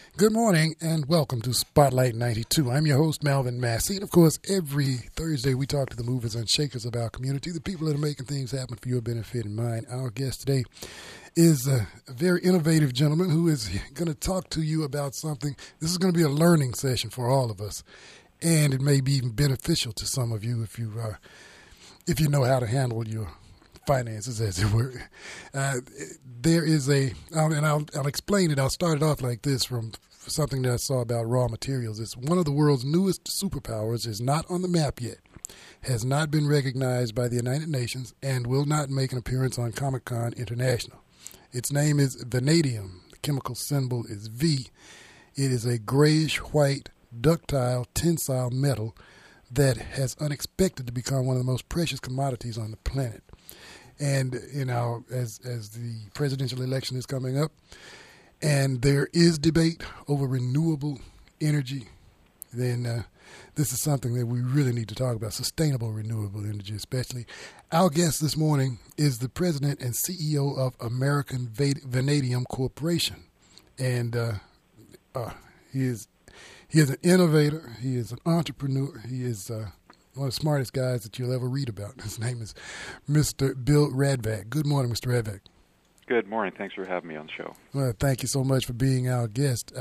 Good morning and welcome to Spotlight 92. I'm your host, Malvin Massey. And of course, every Thursday we talk to the movers and shakers of our community, the people that are making things happen for your benefit and mine. Our guest today is a very innovative gentleman who is going to talk to you about something. This is going to be a learning session for all of us. And it may be even beneficial to some of you if you know how to handle your finances, as it were. There is I'll explain it. I'll start it off like this from something that I saw about raw materials. It's one of the world's newest superpowers, is not on the map yet, has not been recognized by the United Nations, and will not make an appearance on Comic-Con International. Its name is vanadium. The chemical symbol is V. It is a grayish-white, ductile, tensile metal that has unexpected to become one of the most precious commodities on the planet. And as the presidential election is coming up, and there is debate over renewable energy, then this is something that we really need to talk about, sustainable renewable energy especially. Our guest this morning is the president and CEO of American Vanadium Corporation. And he is an innovator. He is an entrepreneur. He is one of the smartest guys that you'll ever read about. His name is Mr. Bill Radvac. Good morning, Mr. Radvac. Good morning. Thanks for having me on the show. Well, thank you so much for being our guest.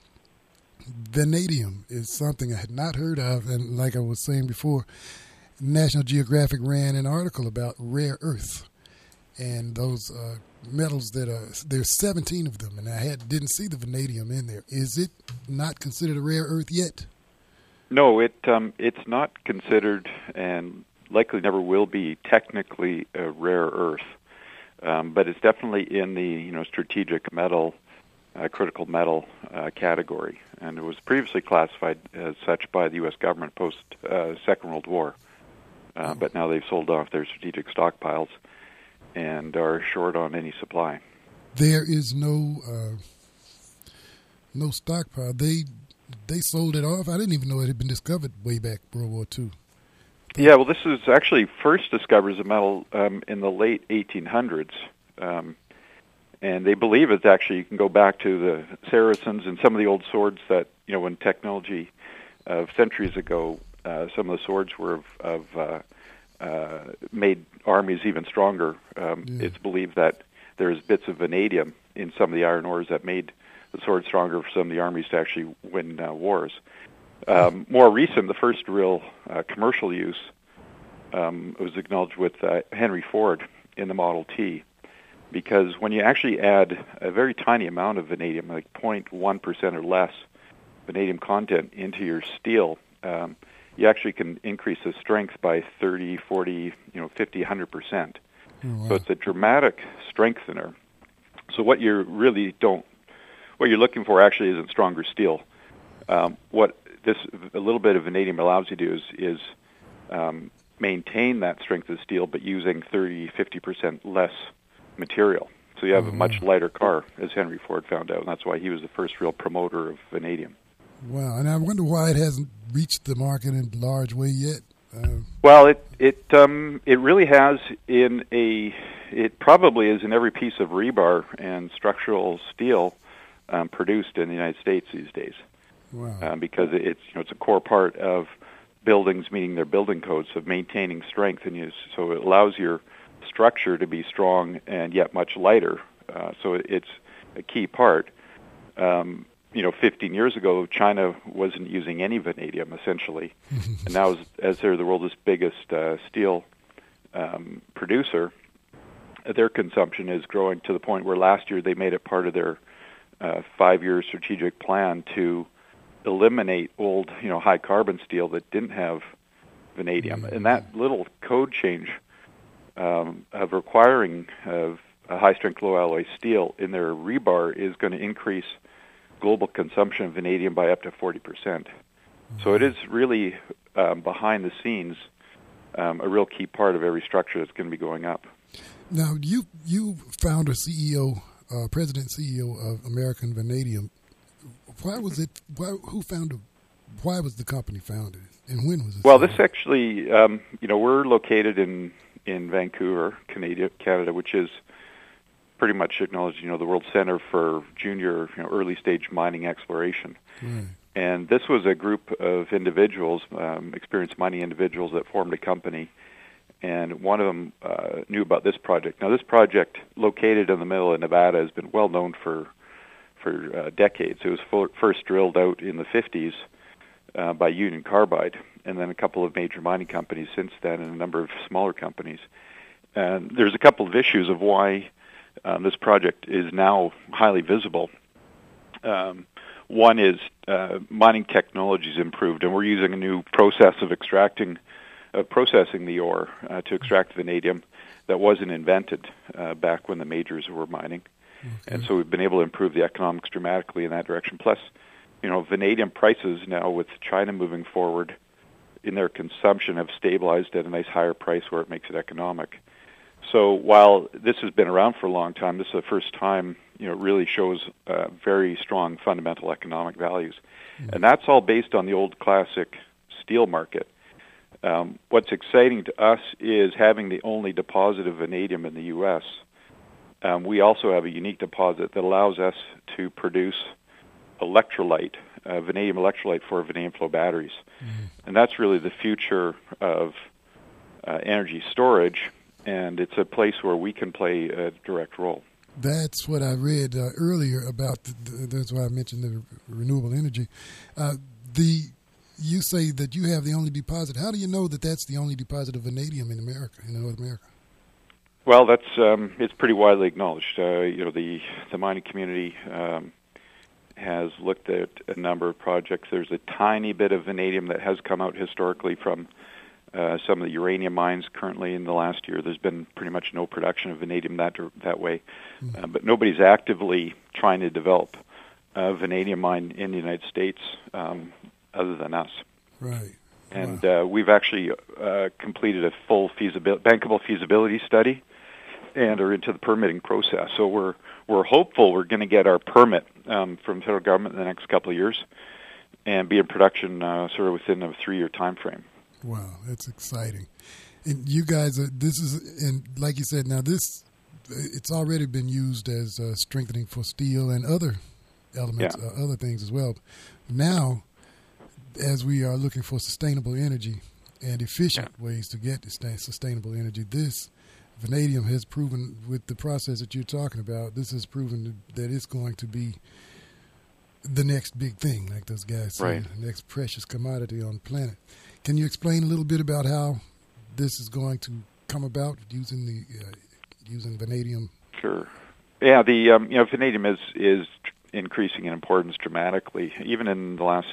Vanadium is something I had not heard of, and like I was saying before, National Geographic ran an article about rare earth, and those metals there's 17 of them, and I didn't see the vanadium in there. Is it not considered a rare earth yet? No, it's not considered, and likely never will be technically a rare earth, but it's definitely in the strategic metal, critical metal category, and it was previously classified as such by the U.S. government post Second World War, but now they've sold off their strategic stockpiles and are short on any supply. There is no stockpile. They sold it off. I didn't even know it had been discovered way back World War II. Yeah, well, this was actually first discovered as a metal in the late 1800s, and they believe it's actually, you can go back to the Saracens and some of the old swords that, when technology of centuries ago, some of the swords were made armies even stronger. It's believed that there's bits of vanadium in some of the iron ores that made the sword stronger for some of the armies to actually win wars. More recent, the first real commercial use was acknowledged with Henry Ford in the Model T, because when you actually add a very tiny amount of vanadium, like 0.1% or less vanadium content into your steel, you actually can increase the strength by 30, 40, 50, 100%. Oh, wow. So it's a dramatic strengthener. So what you're looking for actually isn't stronger steel. What a little bit of vanadium allows you to do is maintain that strength of steel, but using 30, 50% less material. So you have a much lighter car, as Henry Ford found out, and that's why he was the first real promoter of vanadium. Wow, and I wonder why it hasn't reached the market in a large way yet. Well, it really has it probably is in every piece of rebar and structural steel produced in the United States these days. Wow. Because it's a core part of buildings meeting their building codes of maintaining strength, and so it allows your structure to be strong and yet much lighter. So it's a key part. 15 years ago, China wasn't using any vanadium essentially, and now as they're the world's biggest steel producer, their consumption is growing to the point where last year they made it part of their 5-year strategic plan to eliminate old, high carbon steel that didn't have vanadium. And that little code change of requiring a high strength, low alloy steel in their rebar is going to increase global consumption of vanadium by up to 40%. So it is really behind the scenes a real key part of every structure that's going to be going up. Now, you founder, CEO, president, CEO of American Vanadium. Why was it? Who founded? Why was the company founded, and when was it? Well, this actually, we're located in Vancouver, Canada, which is pretty much acknowledged, the World Center for Junior, early stage mining exploration. Right. And this was a group of individuals, experienced mining individuals that formed a company. And one of them knew about this project. Now, this project, located in the middle of Nevada, has been well known for decades. It was first drilled out in the 50s by Union Carbide, and then a couple of major mining companies since then, and a number of smaller companies. And there's a couple of issues of why this project is now highly visible. One is mining technology's improved, and we're using a new process of processing the ore to extract vanadium that wasn't invented back when the majors were mining. Okay. And so we've been able to improve the economics dramatically in that direction. Plus, vanadium prices now, with China moving forward in their consumption, have stabilized at a nice higher price where it makes it economic. So while this has been around for a long time, this is the first time it really shows very strong fundamental economic values. Mm-hmm. And that's all based on the old classic steel market. What's exciting to us is having the only deposit of vanadium in the U.S. We also have a unique deposit that allows us to produce electrolyte, vanadium electrolyte for vanadium flow batteries. Mm-hmm. And that's really the future of energy storage, and it's a place where we can play a direct role. That's what I read earlier about, that's why I mentioned the renewable energy. You say that you have the only deposit. How do you know that that's the only deposit of vanadium in America, in North America? Well, that's it's pretty widely acknowledged. The mining community has looked at a number of projects. There's a tiny bit of vanadium that has come out historically from some of the uranium mines. Currently, in the last year, there's been pretty much no production of vanadium that way. Mm-hmm. But nobody's actively trying to develop a vanadium mine in the United States other than us. Right. And we've actually completed a full bankable feasibility study and are into the permitting process. So we're hopeful we're going to get our permit from the federal government in the next couple of years and be in production sort of within a 3-year time frame. Wow, that's exciting. And you guys, and like you said, now it's already been used as strengthening for steel and other elements, other things as well. Now, as we are looking for sustainable energy and efficient ways to get sustainable energy, this vanadium has proven, with the process that you're talking about, this has proven that it's going to be the next big thing, like those guys say, right. The next precious commodity on the planet. Can you explain a little bit about how this is going to come about using vanadium? Sure. Yeah, the vanadium is increasing in importance dramatically. Even in the last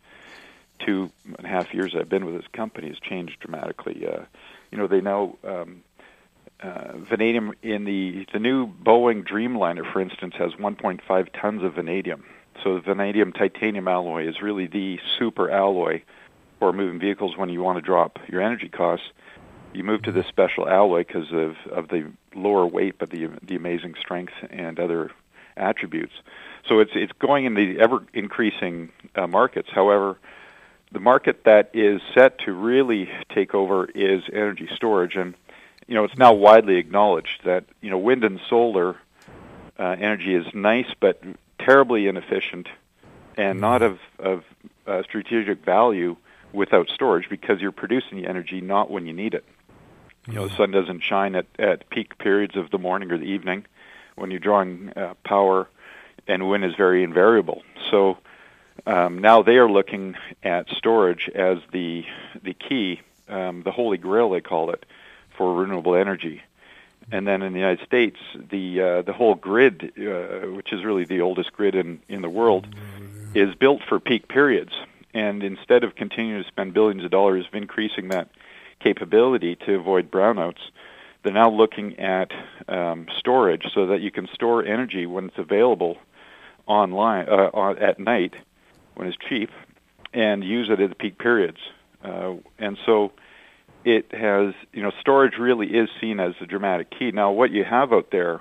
2.5 years I've been with this company, has changed dramatically. They now vanadium in the new Boeing Dreamliner, for instance, has 1.5 tons of vanadium. So the vanadium titanium alloy is really the super alloy for moving vehicles. When you want to drop your energy costs, you move to this special alloy because of the lower weight but the amazing strength and other attributes. So it's going in the ever increasing markets. However, the market that is set to really take over is energy storage, and it's now widely acknowledged that wind and solar energy is nice but terribly inefficient and not of strategic value without storage, because you're producing the energy not when you need it. The sun doesn't shine at peak periods of the morning or the evening when you're drawing power, and wind is very invariable. So now they are looking at storage as the key, the holy grail they call it, for renewable energy. And then in the United States, the whole grid, which is really the oldest grid in the world, is built for peak periods. And instead of continuing to spend billions of dollars of increasing that capability to avoid brownouts, they're now looking at storage so that you can store energy when it's available online at night when it's cheap, and use it at the peak periods. And so it has, storage really is seen as a dramatic key. Now, what you have out there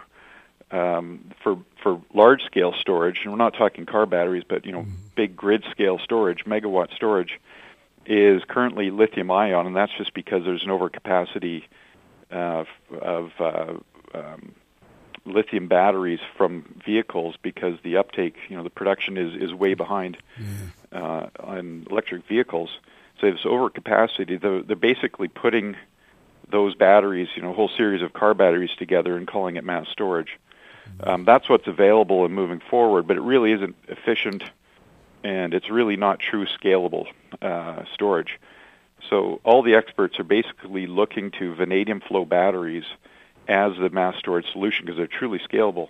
for large-scale storage, and we're not talking car batteries, but, big grid-scale storage, megawatt storage, is currently lithium-ion, and that's just because there's an overcapacity of lithium batteries from vehicles because the uptake, the production is way behind on electric vehicles. So there's overcapacity. They're basically putting those batteries, a whole series of car batteries together and calling it mass storage. That's what's available and moving forward, but it really isn't efficient, and it's really not true scalable storage. So all the experts are basically looking to vanadium flow batteries as the mass storage solution because they're truly scalable.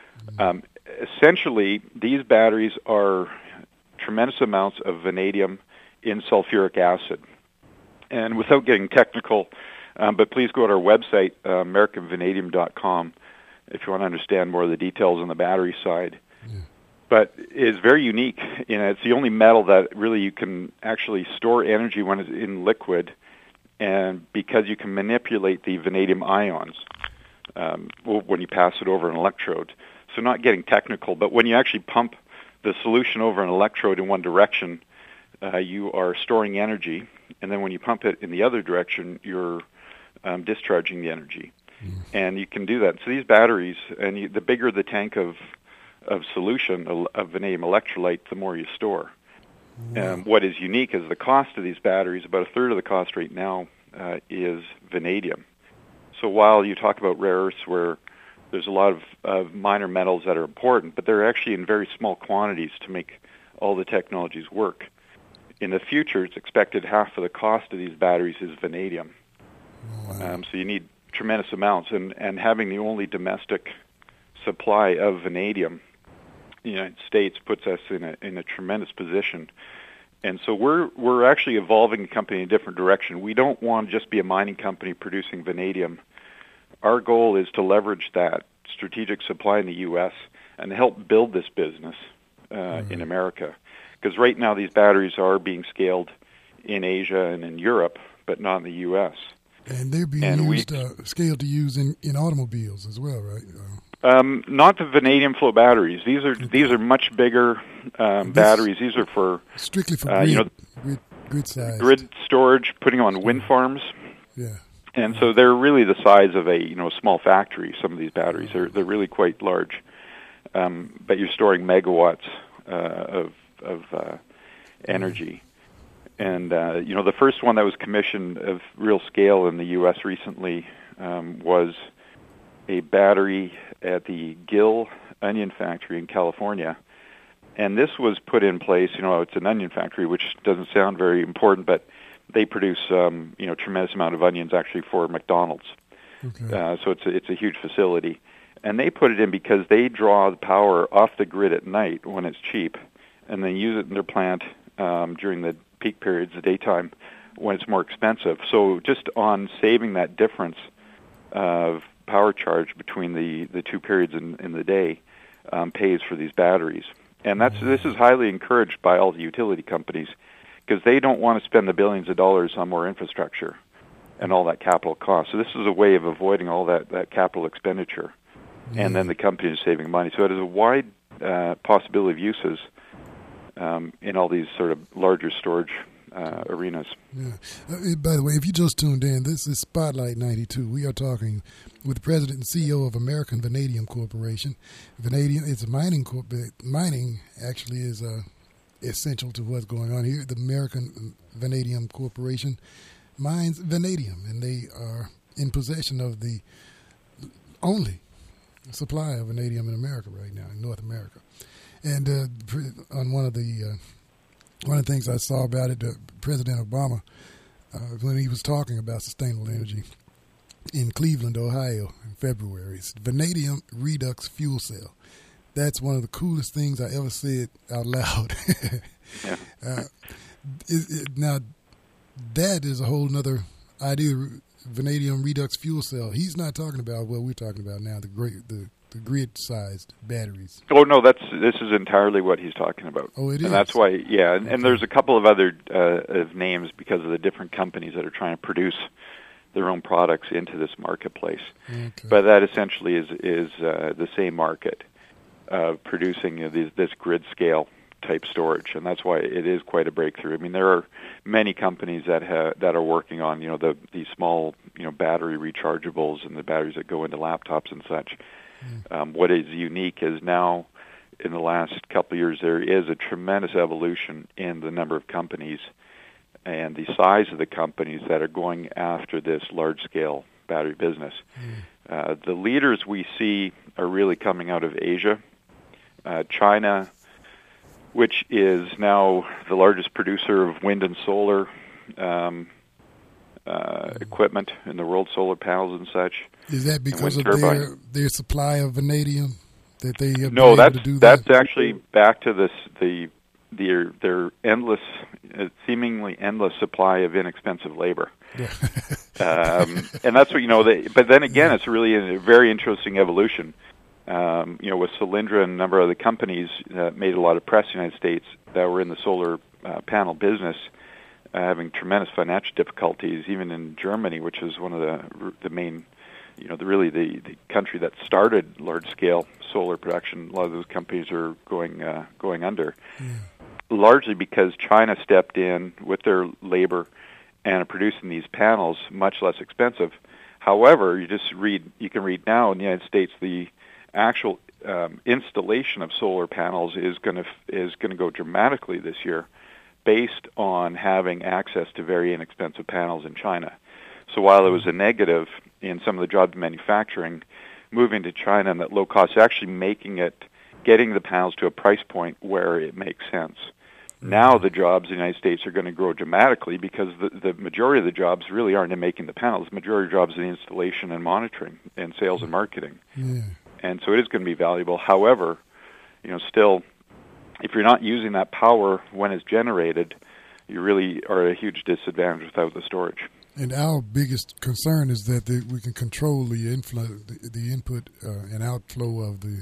Essentially, these batteries are tremendous amounts of vanadium in sulfuric acid. And without getting technical, but please go to our website, AmericanVanadium.com, if you want to understand more of the details on the battery side. But it's very unique. It's the only metal that really you can actually store energy when it's in liquid, and because you can manipulate the vanadium ions when you pass it over an electrode. So not getting technical, but when you actually pump the solution over an electrode in one direction, you are storing energy, and then when you pump it in the other direction, you're discharging the energy. And you can do that. So these batteries, and the bigger the tank of solution of vanadium electrolyte, the more you store. What is unique is the cost of these batteries. About a third of the cost right now is vanadium. So while you talk about rare earths where there's a lot of minor metals that are important, but they're actually in very small quantities to make all the technologies work. In the future, it's expected half of the cost of these batteries is vanadium. So you need tremendous amounts, and having the only domestic supply of vanadium in the United States puts us in a tremendous position. And so we're actually evolving the company in a different direction. We don't want to just be a mining company producing vanadium. Our goal is to leverage that strategic supply in the U.S. and help build this business in America. Because right now these batteries are being scaled in Asia and in Europe, but not in the U.S. And they're being scaled to use in automobiles as well, right? Not the vanadium flow batteries. These are much bigger batteries. These are for strictly for grid size. Grid storage, putting on wind farms. Yeah. And so they're really the size of a small factory. Some of these batteries they're really quite large, but you're storing megawatts of energy. And the first one that was commissioned of real scale in the U.S. recently was a battery at the Gill Onion Factory in California. And this was put in place, it's an onion factory, which doesn't sound very important, but they produce, tremendous amount of onions actually for McDonald's. Okay. So it's a huge facility. And they put it in because they draw the power off the grid at night when it's cheap, and then use it in their plant during the peak periods, the daytime, when it's more expensive. So just on saving that difference of power charge between the two periods in the day pays for these batteries. And this is highly encouraged by all the utility companies because they don't want to spend the billions of dollars on more infrastructure and all that capital cost. So this is a way of avoiding all that capital expenditure. And then the company is saving money. So it is a wide possibility of uses in all these sort of larger storage arenas. Yeah. By the way, if you just tuned in, this is Spotlight 92. We are talking with the president and CEO of American Vanadium Corporation. Vanadium, it's a mining mining actually is essential to what's going on here. The American Vanadium Corporation mines vanadium, and they are in possession of the only supply of vanadium in America right now, in North America. And on one of the things I saw about it, President Obama, when he was talking about sustainable energy in Cleveland, Ohio, in February, it's vanadium redox fuel cell. That's one of the coolest things I ever said out loud. Yeah. Now, that is a whole other idea, vanadium redox fuel cell. He's not talking about what we're talking about now, the grid-sized batteries. Oh no, this is entirely what he's talking about. Oh, it is, and that's why. Yeah, and there's a couple of other of names because of the different companies that are trying to produce their own products into this marketplace. Okay. But that essentially is the same market producing this grid scale type storage, and that's why it is quite a breakthrough. I mean, there are many companies that are working on these small battery rechargeables and the batteries that go into laptops and such. What is unique is now, in the last couple of years, there is a tremendous evolution in the number of companies and the size of the companies that are going after this large-scale battery business. The leaders we see are really coming out of Asia. China, which is now the largest producer of wind and solar equipment in the world, solar panels and such. Is that because of their supply of vanadium that they have No, been able to do that's that? actually back to their endless, seemingly endless supply of inexpensive labor. Yeah. And that's what, but then again, it's really a very interesting evolution. With Solyndra and a number of other companies that made a lot of press in the United States that were in the solar panel business, having tremendous financial difficulties, even in Germany, which is one of the main, the country that started large-scale solar production. A lot of those companies are going under, largely because China stepped in with their labor and are producing these panels much less expensive. However, you can read now in the United States the actual installation of solar panels is going to go dramatically this year, based on having access to very inexpensive panels in China. So while it was a negative in some of the jobs manufacturing, moving to China and that low cost, actually getting the panels to a price point where it makes sense. Now the jobs in the United States are going to grow dramatically because the majority of the jobs really aren't in making the panels. The majority of jobs in installation and monitoring and sales and marketing. Yeah. And so it is going to be valuable. However, still, if you're not using that power when it's generated, you really are at a huge disadvantage without the storage. And our biggest concern is that we can control the input and outflow of the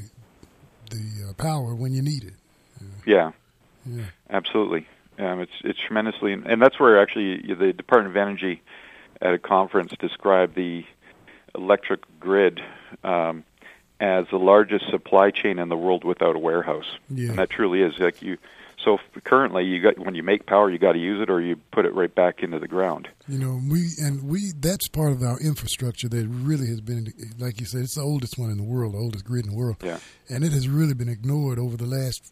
power when you need it. Yeah. Absolutely. It's tremendously, and that's where actually the Department of Energy at a conference described the electric grid as the largest supply chain in the world without a warehouse. Yeah. And that truly is so currently when you make power, you got to use it or you put it right back into the ground. That's part of our infrastructure that really has been, like you said, it's the oldest one in the world, the oldest grid in the world. Yeah. And it has really been ignored over the last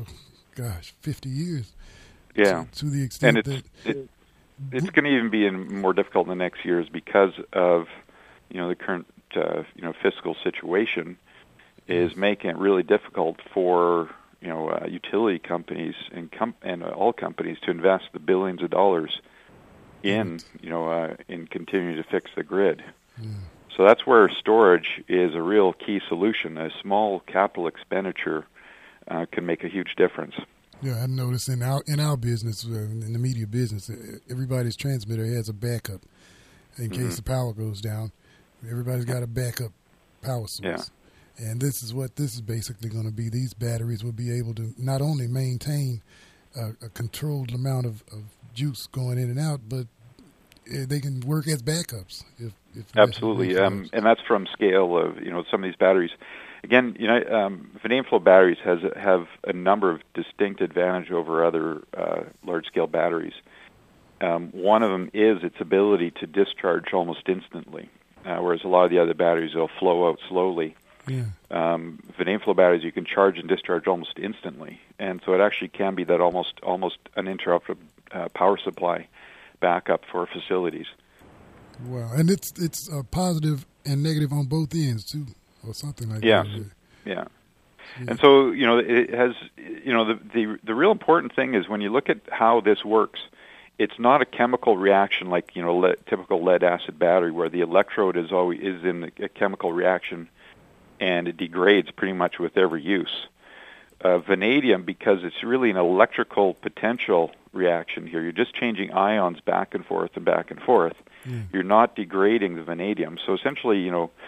50 years. Yeah. To the extent it's going to even be more difficult in the next years because of the current fiscal situation is making it really difficult for utility companies and all companies to invest the billions of dollars in continuing to fix the grid. So that's where storage is a real key solution. A small capital expenditure can make a huge difference. Yeah, I noticed in our business, in the media business, everybody's transmitter has a backup in case the power goes down. Everybody's got a backup power source. Yeah. And this is what this is basically going to be. These batteries will be able to not only maintain a controlled amount of juice going in and out, but they can work as backups. If Absolutely, and that's from scale of some of these batteries. Again, vanadium flow batteries have a number of distinct advantage over other large-scale batteries. One of them is its ability to discharge almost instantly, whereas a lot of the other batteries will flow out slowly. Yeah. Vanadium flow batteries you can charge and discharge almost instantly, and so it actually can be that almost uninterrupted power supply backup for facilities. Wow, and it's positive and negative on both ends too, or something like that. Yeah. And so it has the real important thing is when you look at how this works, it's not a chemical reaction like typical lead acid battery where the electrode is in a chemical reaction and it degrades pretty much with every use. Vanadium, because it's really an electrical potential reaction here, you're just changing ions back and forth and back and forth. You're not degrading the vanadium. So essentially,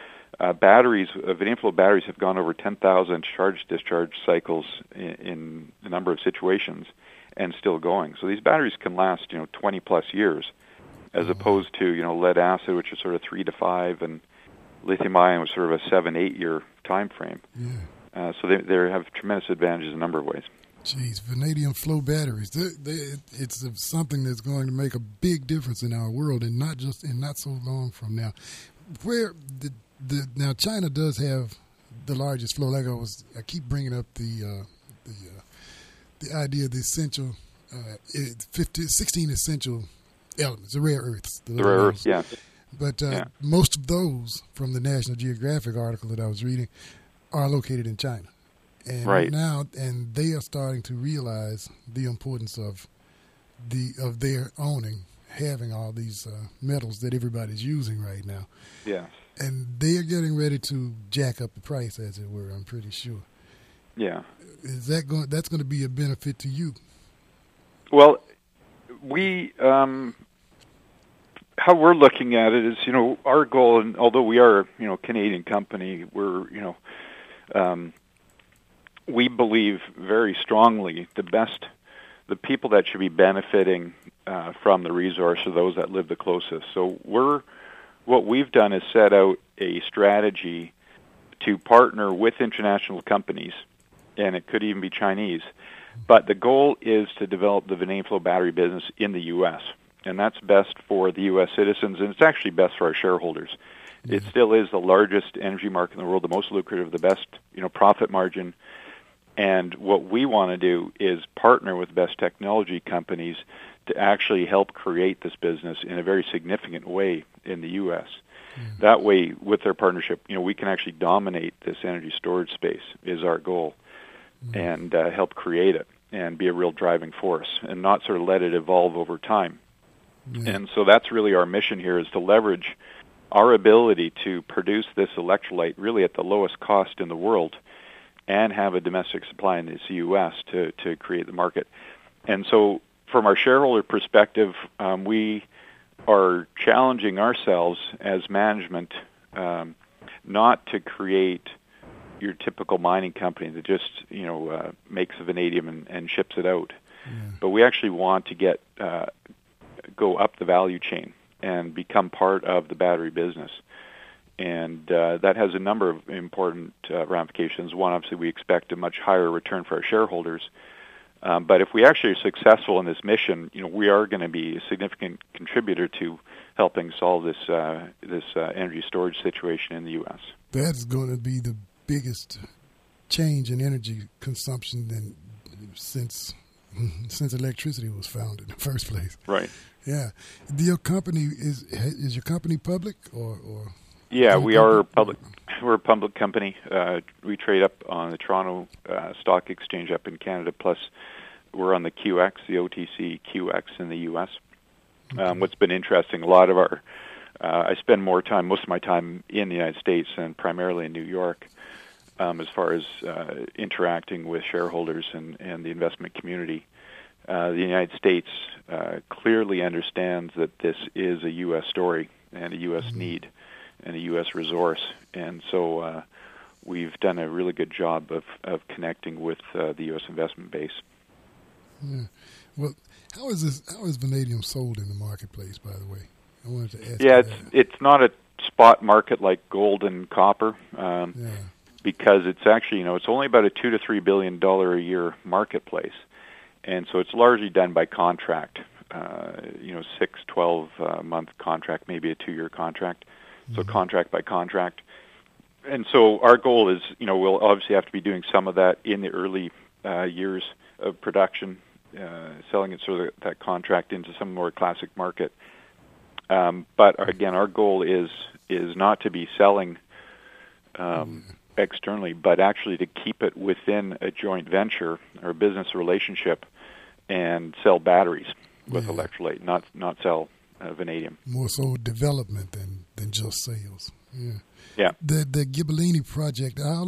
vanadium flow batteries have gone over 10,000 charge-discharge cycles in a number of situations and still going. So these batteries can last, 20-plus years, as opposed to, lead acid, which is sort of 3 to 5, and lithium-ion was sort of a 7-8 year time frame. Yeah. So they have tremendous advantages in a number of ways. Geez, vanadium flow batteries. It's something that's going to make a big difference in our world, and not so long from now. Now China does have the largest flow. I keep bringing up the idea of the essential, 16 essential elements, the rare earths. The rare earths, yes. But most of those from the National Geographic article that I was reading are located in China. And and they are starting to realize the importance of their having all these metals that everybody's using right now. Yes. And they are getting ready to jack up the price, as it were, I'm pretty sure. Yeah. That's going to be a benefit to you? Well, we how we're looking at it is, our goal, and although we are, a Canadian company, we're, we believe very strongly the people that should be benefiting from the resource are those that live the closest. So what we've done is set out a strategy to partner with international companies, and it could even be Chinese, but the goal is to develop the vanadium flow battery business in the U.S., and that's best for the U.S. citizens, and it's actually best for our shareholders. Mm-hmm. It still is the largest energy market in the world, the most lucrative, the best, profit margin. And what we want to do is partner with best technology companies to actually help create this business in a very significant way in the U.S. Mm-hmm. That way, with their partnership, we can actually dominate this energy storage space is our goal, mm-hmm. and help create it and be a real driving force and not sort of let it evolve over time. Mm-hmm. And so that's really our mission here, is to leverage our ability to produce this electrolyte really at the lowest cost in the world and have a domestic supply in the U.S. to create the market. And so from our shareholder perspective, we are challenging ourselves as management not to create your typical mining company that just, makes the vanadium and ships it out. Yeah. But we actually want to go up the value chain and become part of the battery business. And that has a number of important ramifications. One, obviously, we expect a much higher return for our shareholders. But if we actually are successful in this mission, we are going to be a significant contributor to helping solve this energy storage situation in the U.S. That's going to be the biggest change in energy consumption since electricity was found in the first place. Right. Yeah. Your company is your company public or? Yeah, we are public. We're a public company. We trade up on the Toronto Stock Exchange up in Canada. Plus, we're on the QX, the OTC QX in the U.S. Okay. What's been interesting, a lot of I spend most of my time in the United States and primarily in New York, as far as interacting with shareholders and the investment community. The United States clearly understands that this is a U.S. story and a U.S. need and a U.S. resource, and so we've done a really good job of connecting with the U.S. investment base. Yeah. Well, how is vanadium sold in the marketplace, by the way? I wanted to ask. Yeah, it's not a spot market like gold and copper, because it's actually it's only about a $2 to $3 billion a year marketplace, and so it's largely done by contract. 6, 12 month contract, maybe a 2-year contract. So contract by contract. And so our goal is, we'll obviously have to be doing some of that in the early years of production, selling it sort of that contract into some more classic market. But again, our goal is not to be selling externally, but actually to keep it within a joint venture or business relationship and sell batteries with electrolyte, not sell vanadium. More so development than just sales. Yeah. Yeah. The Ghibellini project. How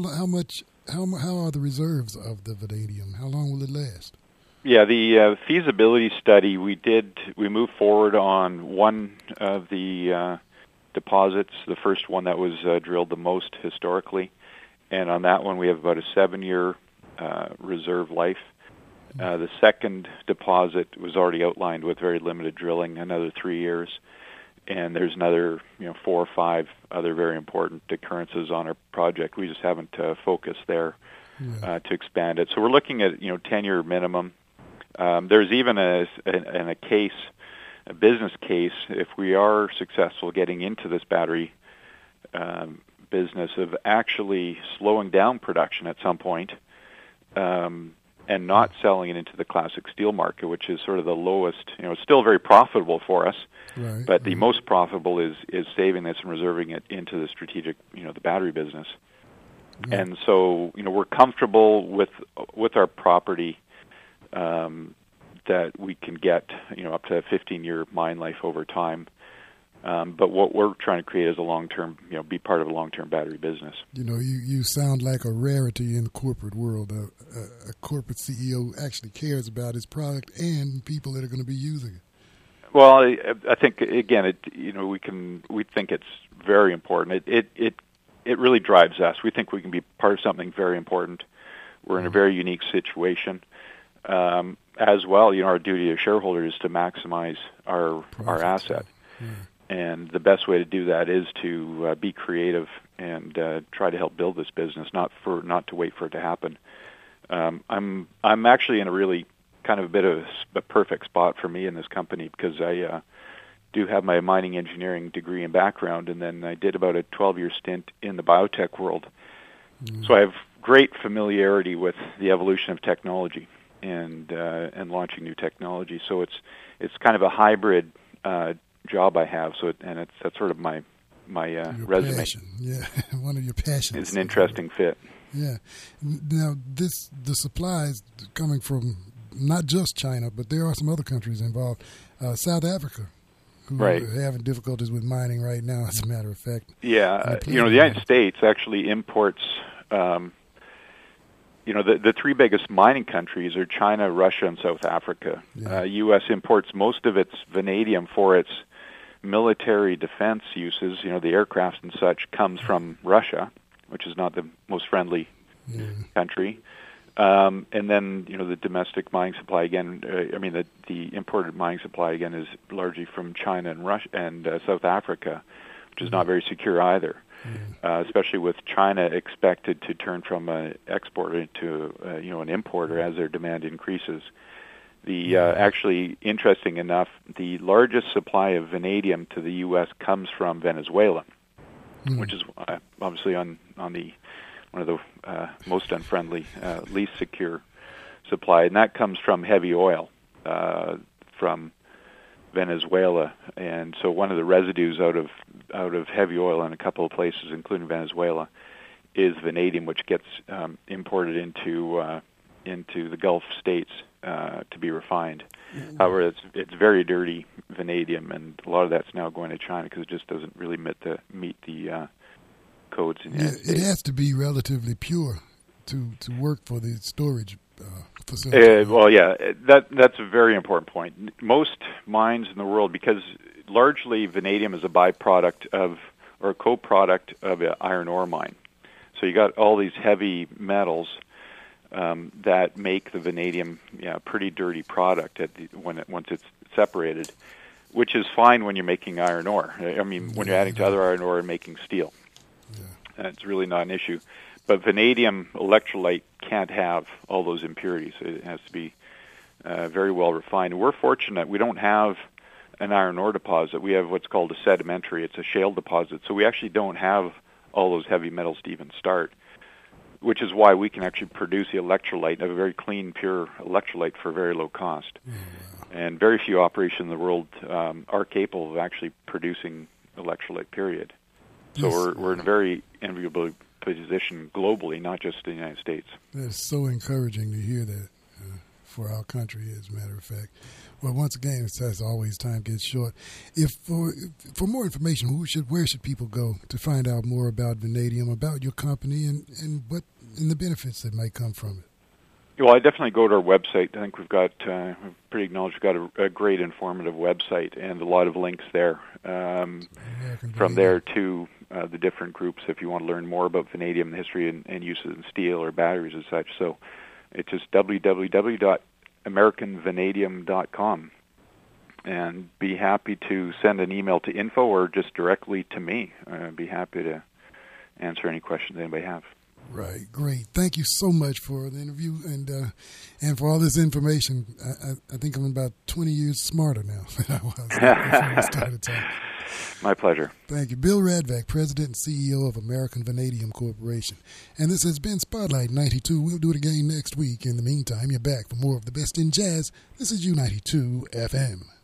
are the reserves of the vanadium? How long will it last? Yeah, the feasibility study we moved forward on one of the deposits, the first one that was drilled the most historically, and on that one we have about a 7-year reserve life. The second deposit was already outlined with very limited drilling, another 3 years, and there's another 4 or 5 other very important occurrences on our project. We just haven't focused there to expand it. So we're looking at 10-year minimum. There's even a business case, if we are successful getting into this battery business of actually slowing down production at some point, and not selling it into the classic steel market, which is sort of the lowest. It's still very profitable for us, right, but the most profitable is saving this and reserving it into the strategic, the battery business. And so, we're comfortable with our property, that we can get, up to a 15-year mine life over time. But what we're trying to create is a long-term, be part of a long-term battery business. You sound like a rarity in the corporate world. A corporate CEO actually cares about his product and people that are going to be using it. Well, I think again, we think it's very important. It really drives us. We think we can be part of something very important. We're in a very unique situation. As well, our duty as shareholders is to maximize our asset. And the best way to do that is to be creative and try to help build this business, not to wait for it to happen. I'm actually in a really kind of a bit of a perfect spot for me in this company because I do have my mining engineering degree and background, and then I did about a 12-year stint in the biotech world. So I have great familiarity with the evolution of technology and launching new technology. So it's kind of a hybrid job I have. So that's sort of my resume. Passion. Yeah, one of your passions. It's an interesting fit. Yeah. Now the supplies coming from not just China, but there are some other countries involved. South Africa, who are having difficulties with mining right now, as a matter of fact. Yeah, the United States actually imports. The three biggest mining countries are China, Russia, and South Africa. Yeah. U.S. imports most of its vanadium for its military defense uses. The aircraft and such comes from Russia, which is not the most friendly country. And then, the domestic mining supply again. The imported mining supply again is largely from China and Russia and South Africa, which is not very secure either. Especially with China expected to turn from an exporter to an importer as their demand increases. Actually, interesting enough, the largest supply of vanadium to the U.S. comes from Venezuela, which is obviously on the one of the most unfriendly, least secure supply, and that comes from heavy oil from Venezuela. And so one of the residues out of heavy oil in a couple of places, including Venezuela, is vanadium, which gets imported into the Gulf states to be refined. However, it's very dirty vanadium, and a lot of that's now going to China because it just doesn't really meet the codes in the United States. It has to be relatively pure to work for the storage facility. That's a very important point. Most mines in the world, because largely vanadium is a byproduct of or a co-product of an iron ore mine. So you got all these heavy metals that make the vanadium a pretty dirty product once it's separated, which is fine when you're making iron ore. When you're adding to other iron ore and making steel. It's really not an issue. But vanadium electrolyte can't have all those impurities. It has to be very well refined. We're fortunate. We don't have an iron ore deposit. We have what's called a sedimentary. It's a shale deposit. So we actually don't have all those heavy metals to even start, which is why we can actually produce the electrolyte, a very clean, pure electrolyte for very low cost. And very few operations in the world are capable of actually producing electrolyte, period. So we're in a very enviable position globally, not just in the United States. That's so encouraging to hear that for our country, as a matter of fact. Well, once again, as always, time gets short. If for more information, where should people go to find out more about vanadium, about your company, and the benefits that might come from it? Well, I definitely go to our website. I think we've got, pretty acknowledged, we've got a great informative website and a lot of links there. From there to the different groups, if you want to learn more about vanadium, the history and uses in steel or batteries and such. So it's just www.americanvanadium.com. And be happy to send an email to info or just directly to me. I'd be happy to answer any questions anybody have. Right, great. Thank you so much for the interview and for all this information. I think I'm about 20 years smarter now than I was before we started talking. My pleasure. Thank you. Bill Radvac, President and CEO of American Vanadium Corporation. And this has been Spotlight 92. We'll do it again next week. In the meantime, you're back for more of the best in jazz. This is U92 FM.